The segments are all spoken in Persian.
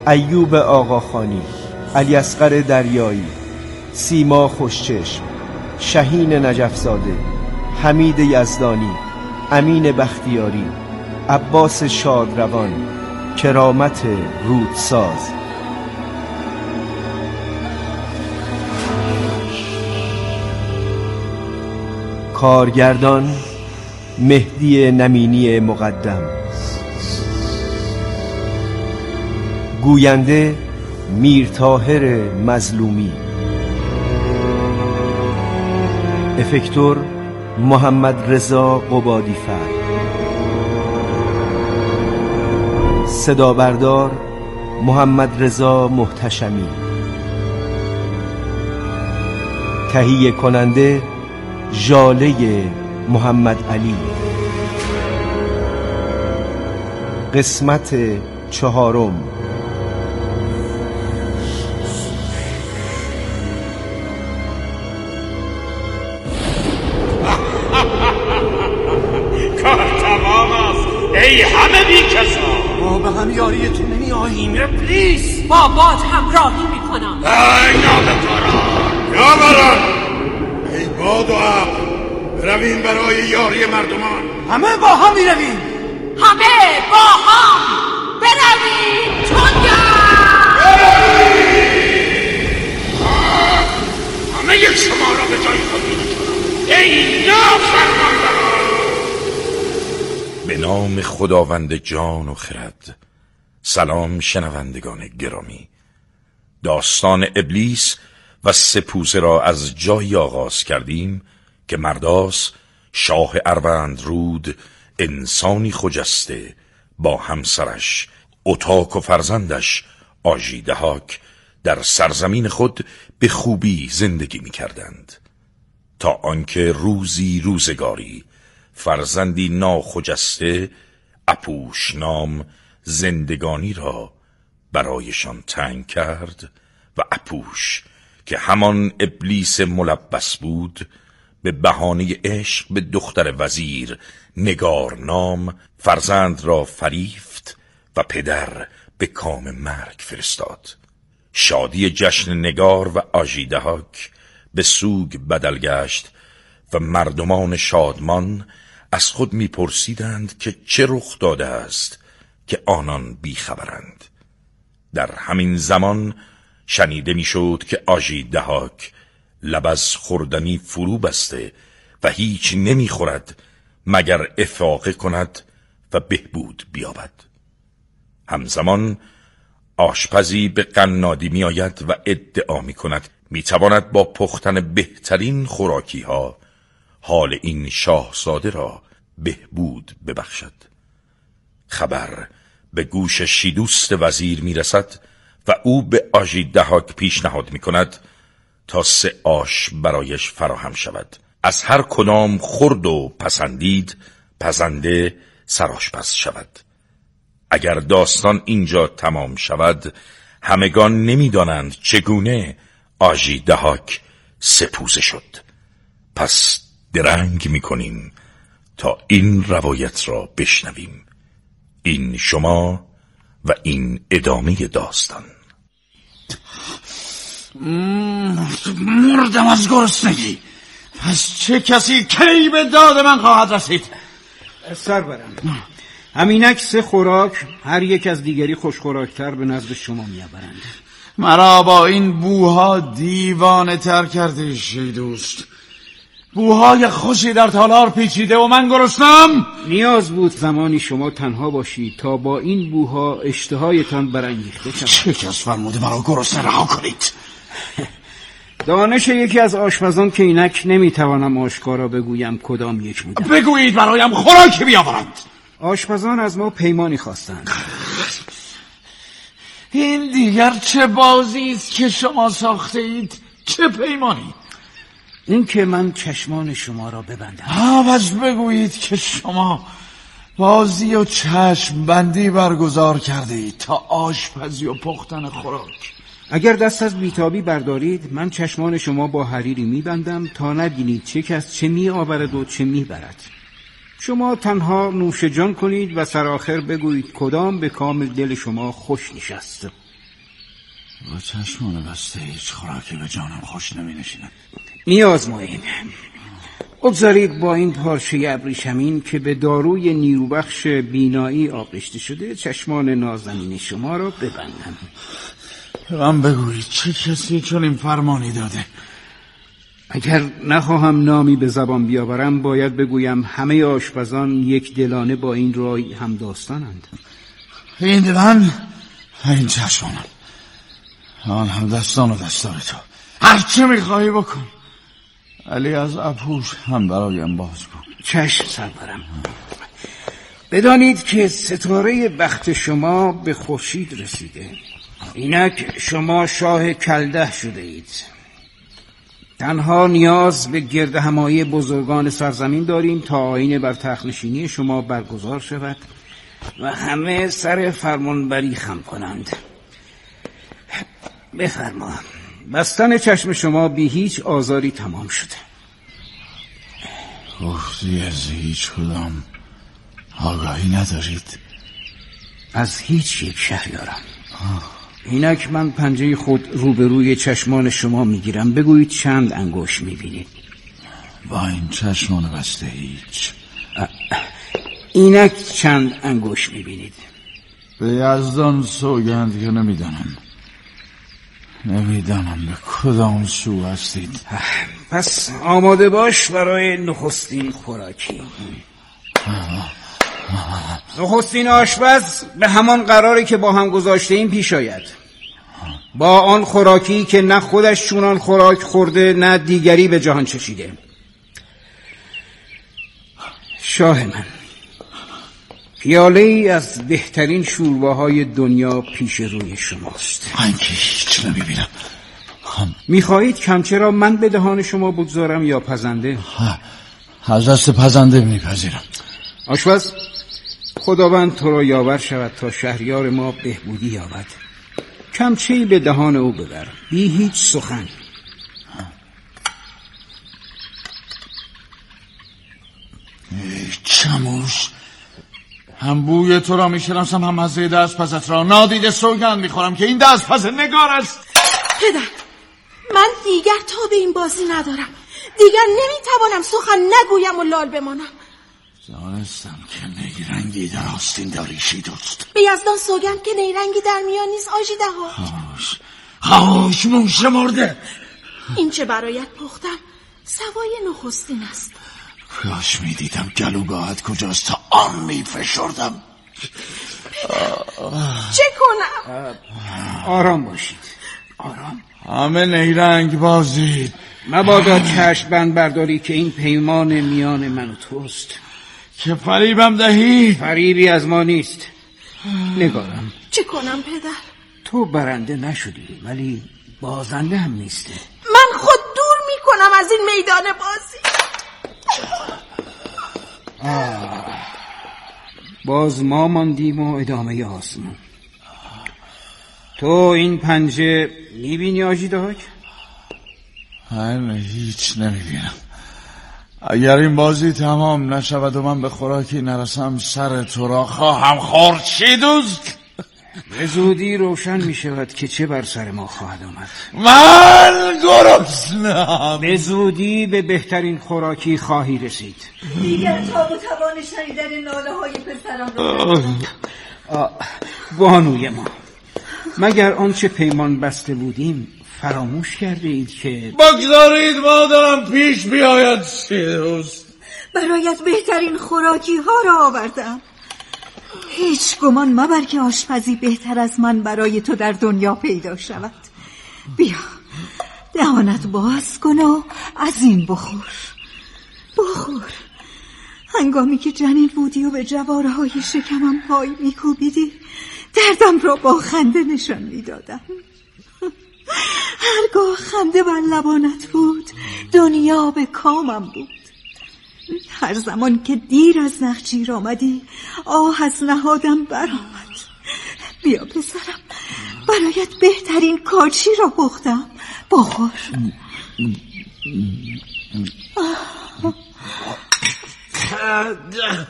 ایوب آقاخانی، علیاصغر دریایی، سیما خوشچشم، شهین نجفزاده، حمید یزدانی، امین بختیاری، عباس شادروان، کرامت رودساز. کارگردان مهدی نمینی مقدم، گوینده میرطاهر مظلومی، افکتور محمد رضا قبادی‌فر، صدا بردار محمد رضا محتشمی، تهیه کننده ژاله محمد علی. قسمت 4. ای همه بی کسا، ما به هم یاریتون نمی آییم. ابلیس با باد همراهی میکنم. ای نابکاران، یا بران، ای باد و ابر، برویم برای یاری مردمان. همه با هم میرویم. همه با هم برویم. همه یک شما را به جای خود می‌نشانم. ای نافرمانان. به نام خداوند جان و خرد. سلام شنوندگان گرامی. داستان ابلیس و سپوزه را از جایی آغاز کردیم که مرداس شاه اروندرود انسانی خجسته با همسرش اتاک و فرزندش آژیدهاک در سرزمین خود به خوبی زندگی می کردند تا آنکه روزی روزگاری فرزندی ناخجسته اپوش نام زندگانی را برایشان تنگ کرد و اپوش که همان ابلیس ملبس بود به بهانه عشق به دختر وزیر نگار نام فرزند را فریفت و پدر به کام مرگ فرستاد. شادی جشن نگار و آژیدهاک به سوگ بدل گشت و مردمان شادمان از خود می‌پرسیدند که چه رخ داده است که آنان بیخبرند. در همین زمان شنیده میشد که آژیدهاک لب از خوردنی فرو بسته و هیچ نمیخورد مگر افاقه کند و بهبود بیابد. همزمان آشپزی به قنادی می آید و ادعا می کند می تواند با پختن بهترین خوراکی ها حال این شاهزاده را بهبود ببخشد. خبر به گوش شیدوست وزیر می رسد و او به آژیدهاک پیشنهاد می کند تا 3 آش برایش فراهم شود. از هر کدام خورد و پسندید پزنده سرآشپز شود. اگر داستان اینجا تمام شود همگان نمیدانند چگونه آژیدهاک سپوزه شد. پس درنگ میکنیم تا این روایت را بشنویم. این شما و این ادامه داستان. مردم از گرسنگی. پس چه کسی کی به داد من خواهد رسید؟ سرورم، همینک 3 خوراک هر یک از دیگری خوشخوراکتر به نزد شما میآورند. مرا با این بوها دیوانه تر کرده شیدوست. بوهای خوشی در تالار پیچیده و من گرسنم. نیاز بود زمانی شما تنها باشید تا با این بوها اشتهایتان برانگیخته شود. چه کس فرموده مرا گرسنه رها کنید؟ دانش یکی از آشپزان که اینک نمیتوانم آشکارا بگویم کدام یک بودند. بگویید برایم خوراکی بیاورند. آشپزان از ما پیمانی خواستند. این دیگر چه بازی است که شما ساخته اید؟ چه پیمانی؟ این که من چشمان شما را ببندم. پس بگویید که شما بازی و چشم بندی برگزار کرده اید تا آشپزی و پختن خوراک. اگر دست از بیتابی بردارید من چشمان شما با حریری میبندم تا نبینید چه کس چه می آورد و چه می برد. شما تنها نوش جان کنید و سرآخر بگویید کدام به کام دل شما خوش نشست. با چشمان بسته هیچ خوراکی به جانم خوش نمی نشینم. نیازماییم. بگذارید با این پارچه ابریشمین که به داروی نیروبخش بینایی آغشته شده چشمان نازنین شما را ببندم. من بگویید چه کسی چون این فرمانی داده؟ اگر نخواهم نامی به زبان بیاورم باید بگویم همه آشپزان یک دلانه با این رای هم داستانند. این دلان این چشمانم آن هم دستان و دستار تو. هرچه میخواهی بکن، علی از اپوش هم برایم باز بود. چشم سرورم. بدانید که ستاره بخت شما به خورشید رسیده. اینک شما شاه کلده شده اید. تنها نیاز به گرد همایی بزرگان سرزمین داریم تا آیین بر تخت نشینی شما برگزار شود و همه سر فرمانبری خم کنند. بفرما. بستن چشم شما بی هیچ آزاری تمام شده. گفتی از هیچ کدام آگاهی ندارید؟ از هیچ یک شهریارم. اینک من پنجه خود روبروی چشمان شما میگیرم. بگویید چند انگشت میبینید؟ با این چشمان بسته هیچ. اینک چند انگشت میبینید؟ به یزدان سوگند که نمیدانم به کدام سو هستید. پس آماده باش برای نخستین خوراکی. نخستین آشپز به همان قراری که با هم گذاشته ایم پیش آید، با آن خوراکی که نه خودش چونان خوراک خورده نه دیگری به جهان چشیده. شاه من، پیاله ای از بهترین شورباهای دنیا پیش روی شماست. من که هیچ نمیبینم. میخواهید کمچه را من به دهان شما بگذارم یا پزنده؟ از دست پزنده میپذیرم. آشپز، خداوند تو را یاور شود تا شهریار ما بهبودی یابد. کمچه‌ای به دهان او ببر بی هیچ سخن. چموش، هم بوی تو را میشناسم هم مزه دست پزت را. نادیده سوگند میخورم که این دست پز نگار است. پدر، من دیگر تا به این بازی ندارم. دیگر نمیتوانم سخن نگویم و لال بمانم. دانستم که نیرنگی در آستین داری شیدوست. به یزدان سوگند که نیرنگی در میان نیست آژیده ها. خاموش موش مرده. این چه برایت پختم سوای نخستین است. کاش میدیدم گلوگاهت کجاست تا آن میفشردم. چه کنم؟ آرام باشید، آرام. همه نیرنگ بازید. مبادا چشم بند برداری که این پیمان میان من و توست. که فریبم دهی. فریبی از ما نیست. نگارم، چه کنم پدر؟ تو برنده نشدی ولی بازنده هم نیستی. من خود دور میکنم از این میدان بازی. باز ما ماندیم و ادامه آسمان. تو این پنجه میبینی آژیده‌هاک؟ من هیچ نمیبینم. اگر این بازی تمام نشود و من به خوراکی نرسم سر تو را خواهم خورد. چی دوست؟ به زودی روشن می شود که چه بر سر ما خواهد آمد. من گرسنه‌ام. به زودی به بهترین خوراکی خواهی رسید. دیگر تاب و توان شنیدن ناله های پسران را بانوی ما، مگر آنچه پیمان بسته بودیم فراموش کرده اید که بگذارید مادرم پیش بیاید. سیروست برایت بهترین خوراکی ها را آوردم. هیچ گمان مبر که آشپزی بهتر از من برای تو در دنیا پیدا شود. بیا دهانت باز کن و از این بخور. هنگامی که جنین بودی و به جوارهای شکمم پای میکوبیدی دردم را با خنده نشان میدادم. هرگاه خنده بر لبانت بود دنیا به کامم بود. هر زمان که دیر از نخجیر آمدی آه از نهادم برآمد. بیا پسرم، برایت بهترین کاچی را پختم. بخور.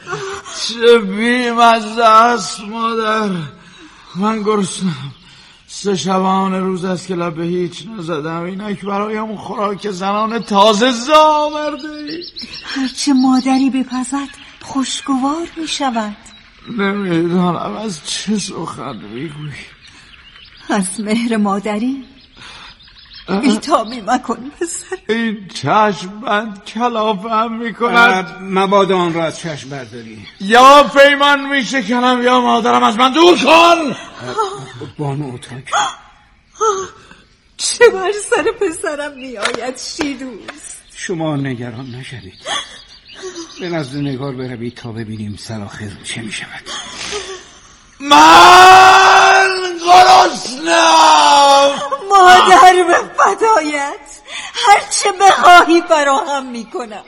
چه بیمزه است مادر. من گرسنم. 3 شبانه روز است که لب به هیچ نزدم. اینک برایم خوراک زنان تازه آورده ای. هرچه مادری بپزد خوشگوار می شود. نمیدانم از چه سخن میگویی. از مهر مادری بیتابی مکن پسر. این چشم بند کلافم میکند. مبادا آن را از چشم برداری. یا پیمان میشکنم یا مادرم از من دور کن. بانو اتاک چه بر سر پسرم میآید شیروز. شما نگران نشوید. به نزد نگار بروید تا ببینیم سرآخر چه می شود. من گرسنه‌ام. مادر به فدایت، هرچه بخواهی فراهم میکنم.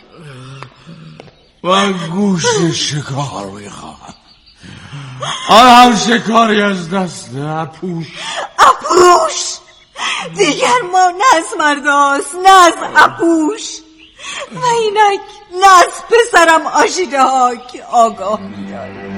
من گوشت شکار میخواهم. آن هم شکاری از دست اپوش. اپوش؟ دیگر ما نه از مرداست نه از اپوش. و اینک نه از پسرم آشیده ها که آگاه می‌داری.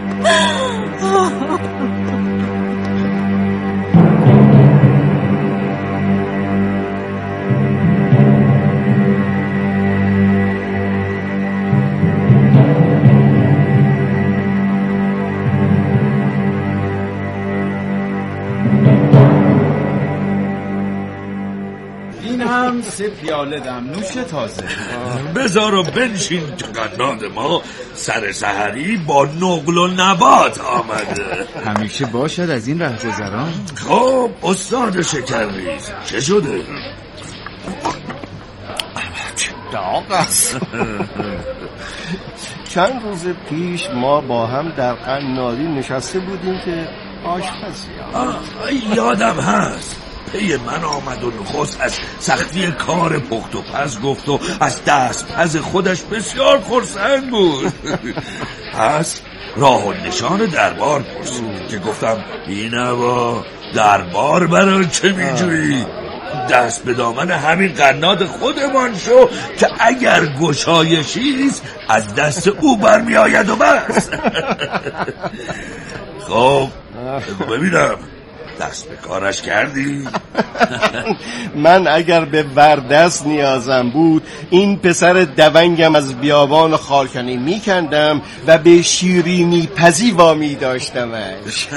این هم 3 پیاله دمنوش تازه. بذار و بنشین که قناد ما سر سحری با نقل و نبات آمده. همیشه باشد از این رهگذران. خب استاد شکرریز چه شده؟ داغ است. چند روز پیش ما با هم در قنادی نشسته بودیم که آشپزی یادم هست. پی من آمد و نخست از سختی کار پخت و پز گفت و از دست پز خودش بسیار خرسند بود. پس راه و نشان دربار پرسید که گفتم اینوا دربار برای چه میجویی؟ دست به دامن همین قناد خودمان شو که اگر گشایشیست از دست او برمی آید و بس. خب ببینم دست به کارش کردی؟ من اگر به وردست نیازم بود این پسر دونگم از بیابان خالکنی میکندم و به شیرینی پزی وامی داشتمش.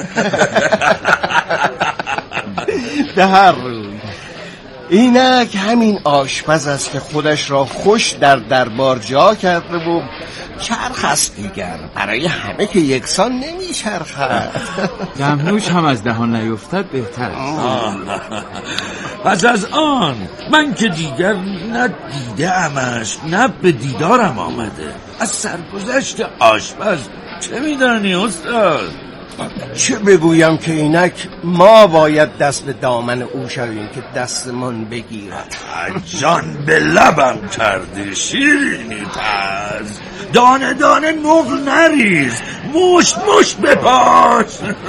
به هر روی اینک همین آشپز است که خودش را خوش در دربار جا کرده و چرخ است دیگر برای همه که یکسان نمی چرخد. دمنوش هم از دهان نیفتد بهتر است. پس از آن من که دیگر نه دیده امش نه به دیدارم آمده. از سرگذشت آشپز چه میدانی استاد؟ چه بگویم که اینک ما باید دست به دامن او شویم که دستمان بگیرد. جان به لبم کردی شیرینی پز. دانه دانه نقل نریز، مشت مشت بپاش.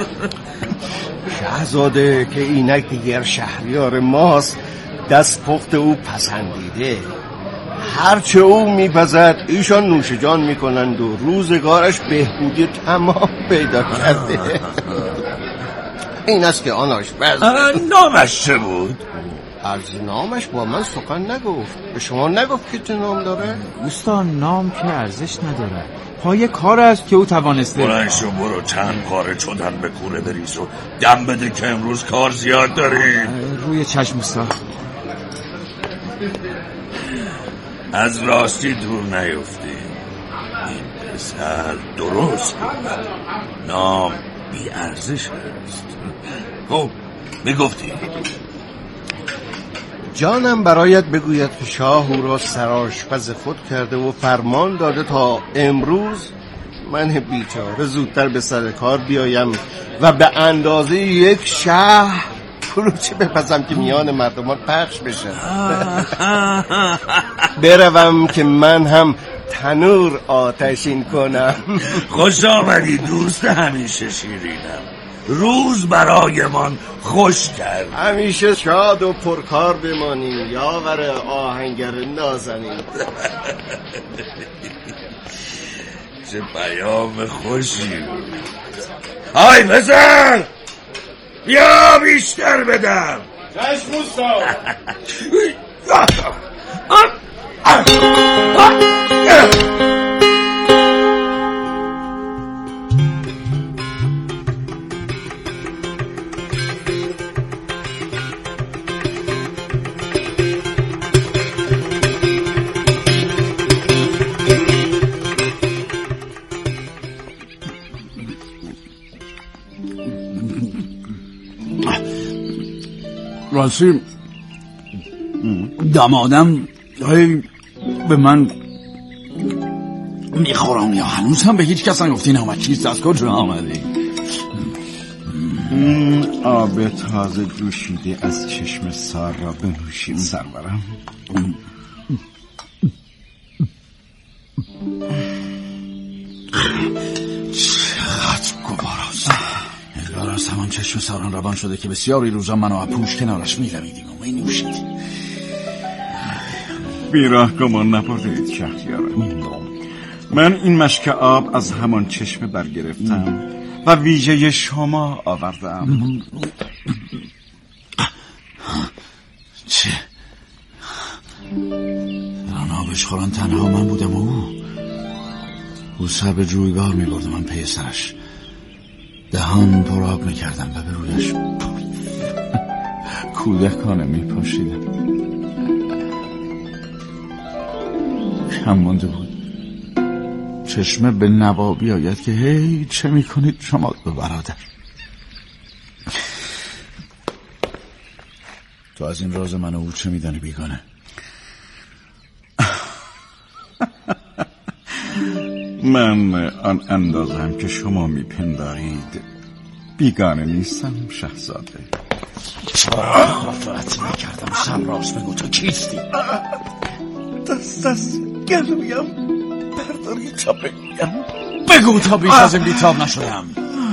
شهزاده که اینک دیگر شهریار ماست دست پخت او پسندیده. هرچه او میپزد ایشان نوش جان میکنند و روزگارش بهبودی تمام پیدا کرده. این است که آن آشپز. نامش چه بود؟ از نامش با من سخن نگفت. به شما نگفت که چه نام داره؟ دوستان نام که ارزش نداره، پای کار است که او توانسته. بلند شو برو چند پاره چدن به کوره بریز و دم بده که امروز کار زیاد داریم. روی چشم استاد. از راستی دور نیفتی. این پسر درست گفت. نام بی ارزش است. خب میگفتی؟ جانم برایت بگوید که شاه او را سرآشپز خود کرده و فرمان داده تا امروز من بیچاره زودتر به سر کار بیایم و به اندازه 1 شهر فروچه بپزم که میان مردمان پخش بشه. بروم که من هم تنور آتشین کنم. خوش آمدی دوست همیشه شیرینم. روز برایمان خوش کرد. همیشه شاد و پرکار بمانیم یاور آهنگر نازنین. چه پیام خوشی بود. های پسر یا بیشتر بدم. چشم استاد. راستی دمادم هی به من میخورم یا هنوز هم به هیچ کس نگفتی نمکیست؟ از کجا آمدی؟ آب تازه جوشیده از چشم سار را بنوشیم سرورم. چقدر گوارست. انگار از همان چشم ساران روان شده که بسیاری روزا من و اپوش کنارش می‌دویدیم و می‌نوشیدیم. بیراه گمان نبردید شهریارم. من این مشک آب از همان چشمه برگرفتم و ویژه شما آوردم. چه؟ در آبش خوران تنها من بودم و او سر به جویبار می‌برد و من پی سرش دهان پر آب می‌کردم و به رویش کودکانه می‌پاشیدم. کم مونده بود چشمه به نوابی آید که هی چه میکنید شما دو برادر؟ تو از این راز من و او چه میدانی بیگانه؟ من آن اندازه هم که شما میپندارید بیگانه نیستم شهزاده. خفت نکردم. سم راست بگو تو کیستی؟ دست از گلویم برداری تا بگویم. بگو تا بیش از این بیتاب نشدم.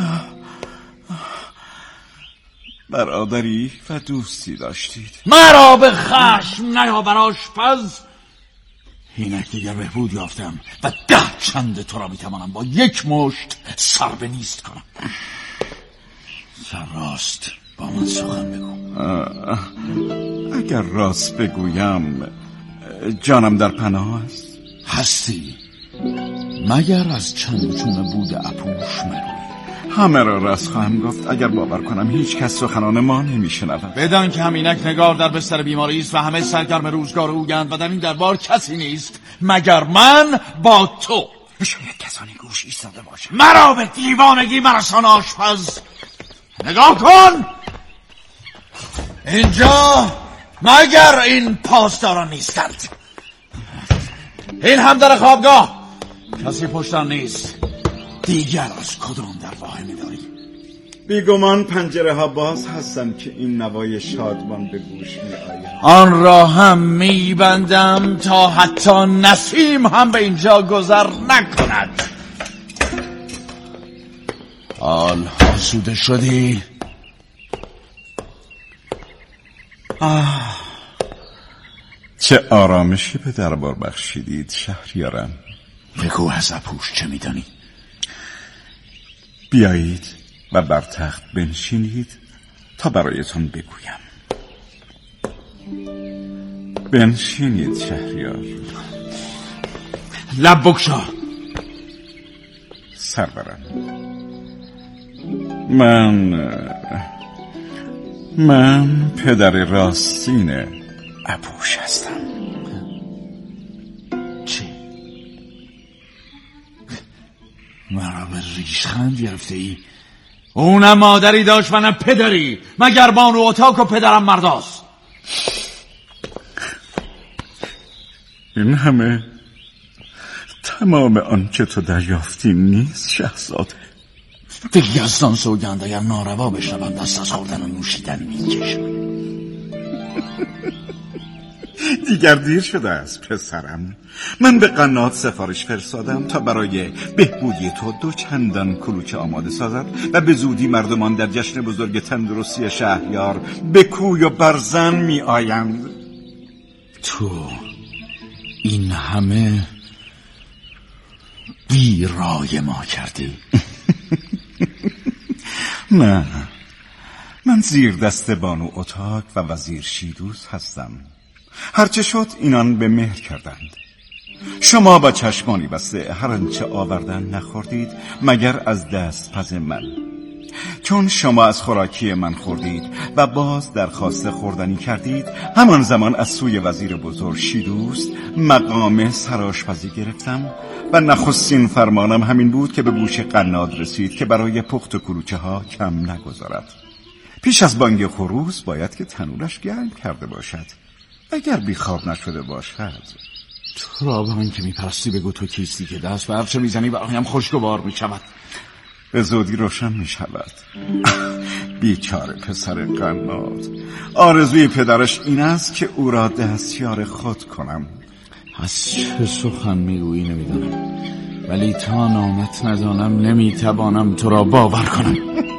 برادری و دوستی داشتید. مرا به خشم نیاور آشپز. اینک دیگر بهبود یافتم و 10 چند تو را میتوانم با یک مشت سر به نیست کنم. سر راست با من سخن بگو. اگر راست بگویم جانم در پناه است. هستی مگر از چند چون بود اپوش مگوی. همه را راست خواهم گفت. اگر باور کنم هیچ کس سخنان ما نمیشنود. بدان که همینک نگار در بستر بیماری است و همه سرگرم روزگار اوگند و در این دربار کسی نیست مگر من با تو. شاید کسانی گوش ایستاده باشد. مرا به دیوانگی مرسان آشپز. نگاه کن اینجا مگر این پاسداران نیستند؟ این هم در خوابگاه کسی پشتم نیست. دیگر از کدام در واه می‌داری؟ بیگمان پنجره ها باز هستند که این نوای شادمان به گوش می‌آید. آن را هم می‌بندم تا حتی نسیم هم به اینجا گذر نکند. حال آسوده شدی؟ چه آرامشی به دربار بخشیدید شهریارم. بگو از اپوش چه می‌دانی؟ بیایید و بر تخت بنشینید تا برایتان بگویم. بنشینید شهریار. لب بگشا. سرورم، من پدر راستین اپوش هستم. چی؟ مرا به ریشخند گرفته ای؟ اونم مادری داشت و نه پدری. مگر بانو اتاک و پدرم مرداست. این همه تمام آنچه تو دریافتی نیست شهزاده. به یزدان سوگند اگر ناروا بشنوم دست از خوردن و نوشیدن میکشم. دیگر دیر شده است پسرم. من به قنات سفارش فرستادم تا برای بهبودی تو 2 چندان کلوچه آماده سازد و به زودی مردمان در جشن بزرگ تندرستی شهریار به کوی و برزن می آیند. تو این همه بی رای ما کردی. نه، من زیر دست بانو اتاک و وزیر شیدوس هستم. هرچه شد اینان به مهر کردند. شما با چشمانی بسته هر آنچه آوردن نخوردید مگر از دست پز من. چون شما از خوراکی من خوردید و باز درخواست خوردنی کردید، همان زمان از سوی وزیر بزرگ شیدوس مقام سرآشپزی گرفتم و نخستین فرمانم همین بود که به گوش قناد رسید که برای پخت کلوچه ها کم نگذارد. پیش از بانگ خروس باید که تنورش گرم کرده باشد، اگر بیخواب نشده باشد. تو را به من که میپرستی بگو تو کیستی که دست به هرچه میزنی برایم خوشگوار میشود. به زودی روشن میشود. بیچاره پسر قناد، آرزوی پدرش این است که او را دستیار خود کنم. از چه سخن میگویی نمیدانم، ولی تا نامت ندانم نمیتوانم تو را باور کنم.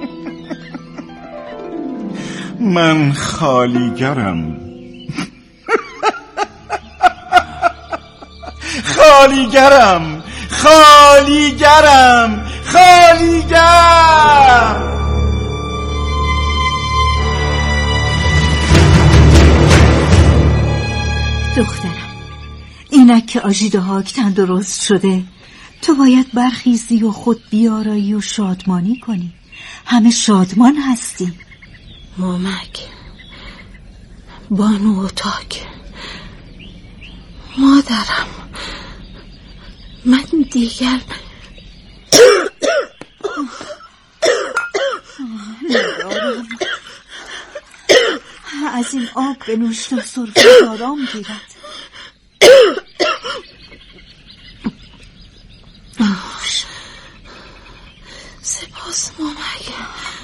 من خالیگرم. خالیگرم. دخترم، اینک که آژید هاک تندرست شده، تو باید برخیزی و خود بیارایی و شادمانی کنی. همه شادمان هستیم. مامک، بانو اتاک، مادرم، من دیگر از این آب بنوش تا سرفه آرام گیرد. سپاس مامک.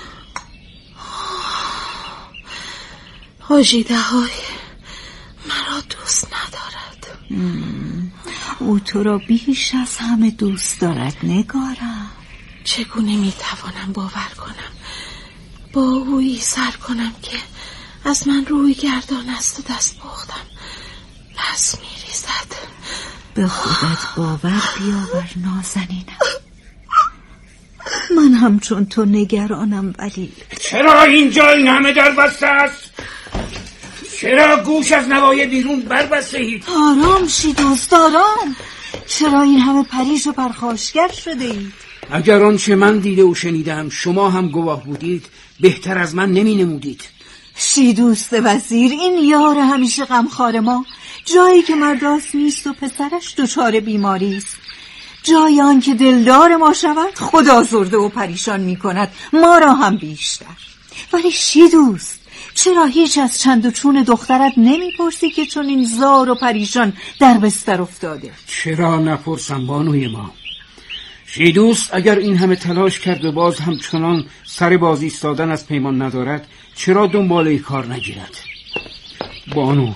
آژیده های مرا دوست ندارد. او تو را بیش از همه دوست دارد نگارم. چگونه میتوانم باور کنم با اویی سر کنم که از من روی گردان است و دست پختم پس میریزد. به خودت باور بیاور نازنینم. من همچون تو نگرانم. ولی چرا اینجا این همه در بسته است؟ چرا گوش از نوای بیرون بربسته اید؟ آرام شیدوس، آرام. چرا این همه پریش و پرخاشگر شده اید؟ اگر آنچه من دیده و شنیدم شما هم گواه بودید، بهتر از من نمی نمودید. شیدوس وزیر، این یار همیشه غمخوار ما، جایی که مرداس نیست و پسرش دچار بیماری است، جای آن که دلدار ما شود خود آزرده و پریشان می کند، ما را هم بیشتر. ولی شیدوس، چرا هیچ از چند و چون دخترت نمی پرسی که چون این زار و پریشان در بستر افتاده؟ چرا نپرسم بانوی ما؟ شیدوس اگر این همه تلاش کرد و باز همچنان سر باز ایستادن از پیمان ندارد، چرا دنباله کار نگیرد؟ بانو،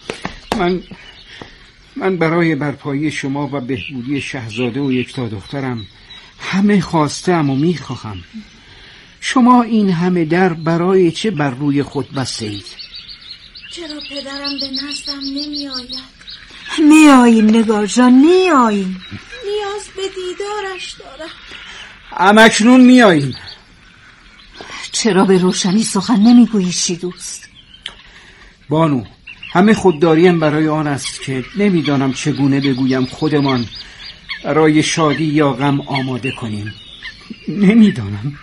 من برای برپایی شما و بهبودی شاهزاده و یکتا دخترم همه خواستم و میخواهم. شما این همه در برای چه بر روی خود بسته اید؟ چرا پدرم به نزدم نمی آید؟ می آییم نگار جان، می آییم. نیاز به دیدارش دارم. همکنون می آییم. چرا به روشنی سخن نمی گویی شیدوس؟ بانو، همه خودداریم برای آن است که نمیدانم چگونه بگویم خودمان برای شادی یا غم آماده کنیم. نمیدانم.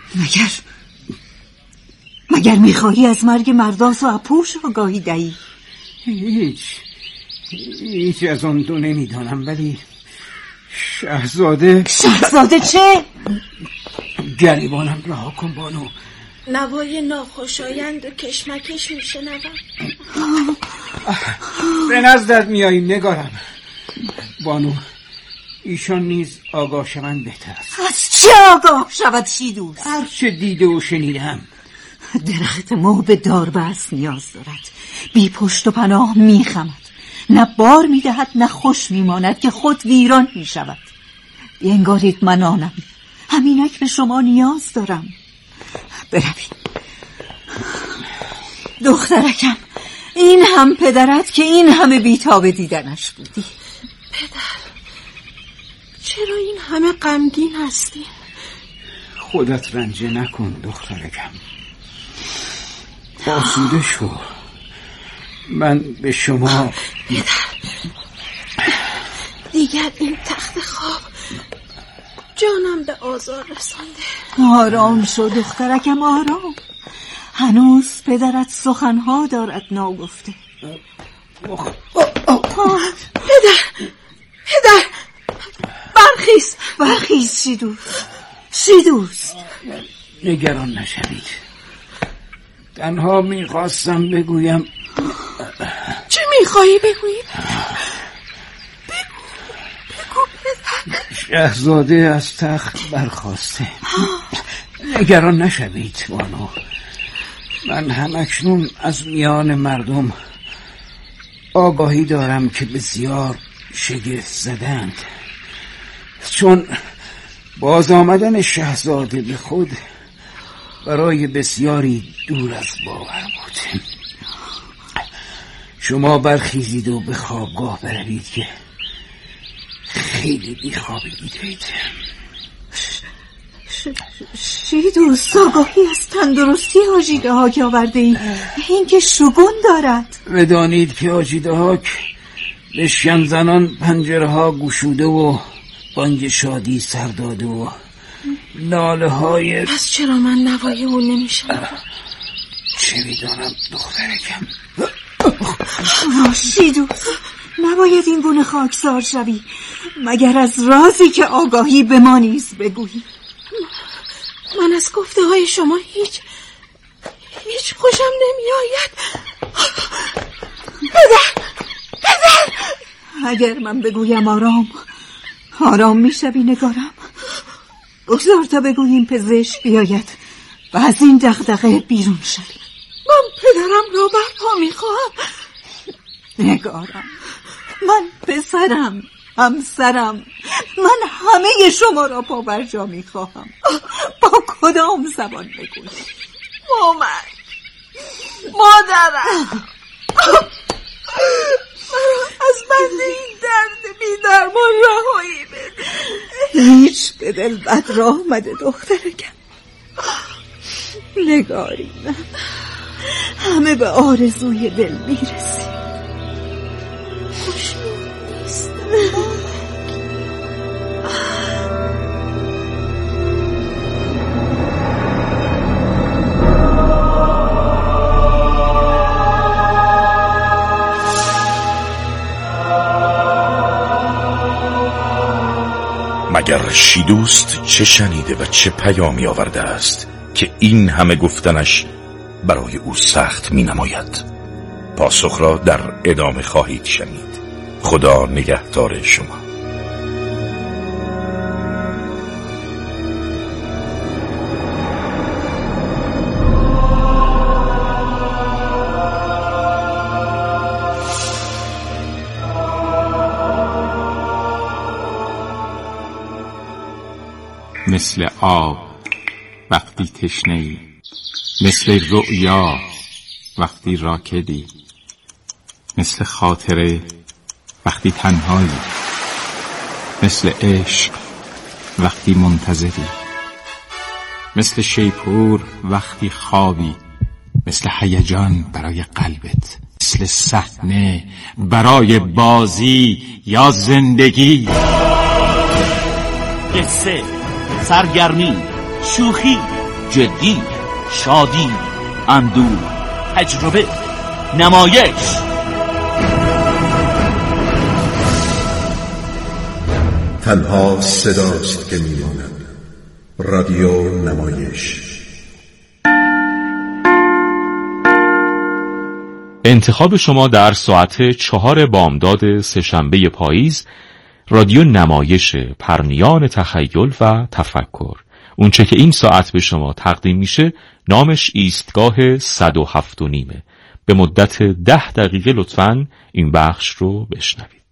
مگر میخواهی از مرگ مرداس و اپوش آگاهی دهی؟ هیچ از آن دو نمیدانم، ولی شاهزاده چه؟ گریبانم رها کن بانو. نوای ناخوشایند و کشمکش میشنوم. به نزدت میاییم نگارم. بانو، ایشان نیز آگاه شوند بهتر است. از چه آگاه شود شیدوس؟ هر چه دیده و شنیدم. درخت ما به داربست نیاز دارد، بی پشت و پناه میخمد، نه بار میدهد نه خوش میماند که خود ویران میشود. بینگارید من آنم، همینک به شما نیاز دارم. بروید دخترکم، این هم پدرت که این همه بیتاب دیدنش بودی. پدر، چرا این همه غمگین هستی؟ خودت رنجه نکن دخترکم. آسوده شو. من به شما دیگر این تخت خواب جانم به آزار رسانده. آرام شو دخترکم، آرام. هنوز پدرت سخنها دارد ناگفته. پدر برخیز شیدوست. نگران نشوید. تنها میخواستم بگویم. چه میخوایی بگویی؟ بگو پدر. شاهزاده از تخت برخاسته. نگران نشوید بانو. من همکنون از میان مردم آگاهی دارم که بسیار شگفت زدند، چون باز آمدن شاهزاده به خود برای بسیاری دور از باور بود. شما برخیزید و به خوابگاه بروید که خیلی بیخوابیدید. شیدوست، آگاهی از تندرستی حاجیده ها که آورده ای، این که شگون دارد. بدانید که حاجیده ها به شمزنان پنجره ها گشوده و بانگ شادی سر داده و ناله های. پس چرا من نوای اون نمیشم؟ چه میدانم دخترکم. شیدوست، نباید این گونه خاکسار شوی مگر از رازی که آگاهی به ما نیز بگویی. من از گفته های شما هیچ خوشم نمی آید. پدر اگر من بگویم آرام می شوی نگارم. بگذار تا بگوییم پزشک بیاید و از این دغدغه بیرون شوی. من پدرم را برپا می خواهم. نگارم، من پسرم، همسرم، من همه شما را پا بر جا می خواهم. با کدام زبان بگویی؟ مادرم، از بند این درد بی درمان رهایی بده. هیچ به دل بد راه آمده دخترکم. نگارینم، همه به آرزوی دل میرسی. خوشنود نیستم. مگر شیدوست چه شنیده و چه پیامی آورده است که این همه گفتنش برای او سخت می نماید؟ پاسخ را در ادامه خواهید شنید. خدا نگهدار شما. مثل آب وقتی تشنه‌ای، مثل رؤیا وقتی راکدی، مثل خاطره وقتی تنهایی، مثل عشق وقتی منتظری، مثل شیپور وقتی خوابی، مثل هیجان برای قلبت، مثل صحنه برای بازی یا زندگی. قصه، سرگرمی، شوخی، جدی، شادی، اندوه، تجربه، نمایش. تنها صداست که میماند. رادیو نمایش. انتخاب شما در ساعت 4 بامداد سه‌شنبه پاییز، رادیو نمایش پرنیان تخیل و تفکر. اونچه که این ساعت به شما تقدیم میشه نامش ایستگاه 107.5. به مدت 10 دقیقه لطفاً این بخش رو بشنوید.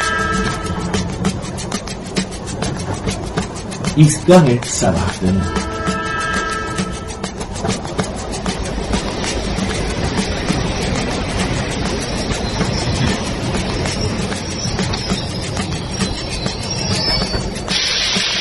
ایستگاه 107.5.